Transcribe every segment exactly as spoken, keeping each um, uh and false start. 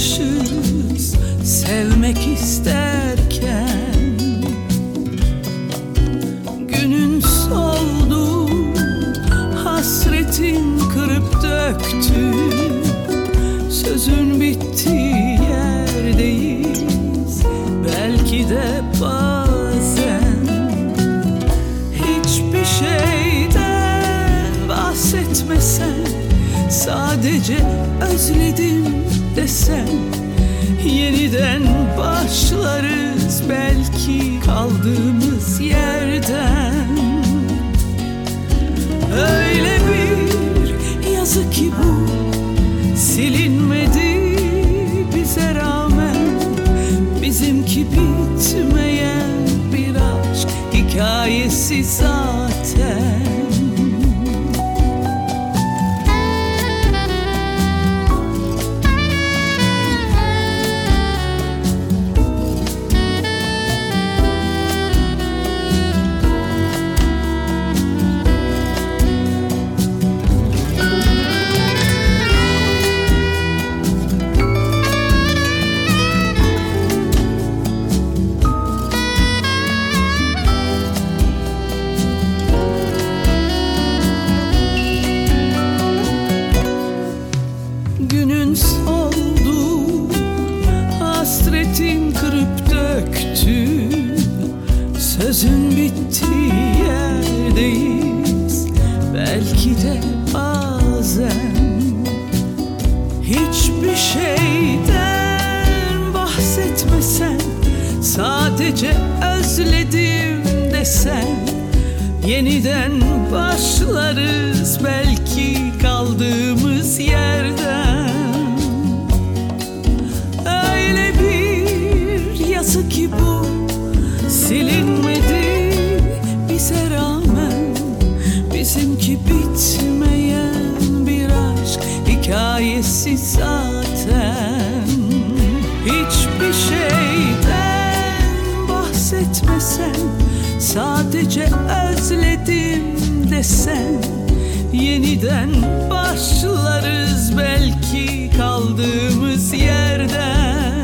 yakmışız sevmek isterken. Günün soldu, hasretin kırıp döktü, sözün bittiği yerdeyiz. Belki de bazen hiçbir şeyden bahsetmesen, sadece özledim desen, yeniden başlarız belki kaldığımız yerden. Öyle bir yazı ki bu, silinmedi bize rağmen. Bizimki bitmeyen bir aşk hikayesi zaten. Günün soldu, hasretin kırıp döktü, sözün bittiği yerdeyiz. Belki de bazen hiçbir şeyden bahsetmesen, sadece özledim desen, yeniden başlarız belki kaldığımız yerden. Öyle bir yazı ki bu, silinmedi bize rağmen. Bizimki bitmeyen bir aşk hikayesi zaten. Hiçbir şeyden bahsetmesen, sadece özledim desen, yeniden başlarız belki kaldığımız yerden.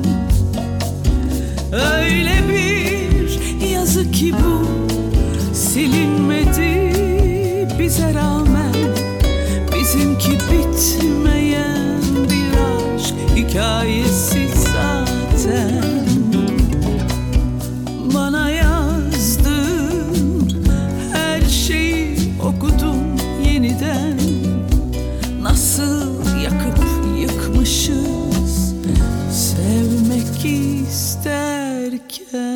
Öyle bir yazı ki bu, silinmedi bize rağmen. Bizimki bitmeyen bir aşk hikayesi zaten. Bana yazdın, her şeyi okudum yeniden. Nasıl yakıp yıkmışız sevmek isterken.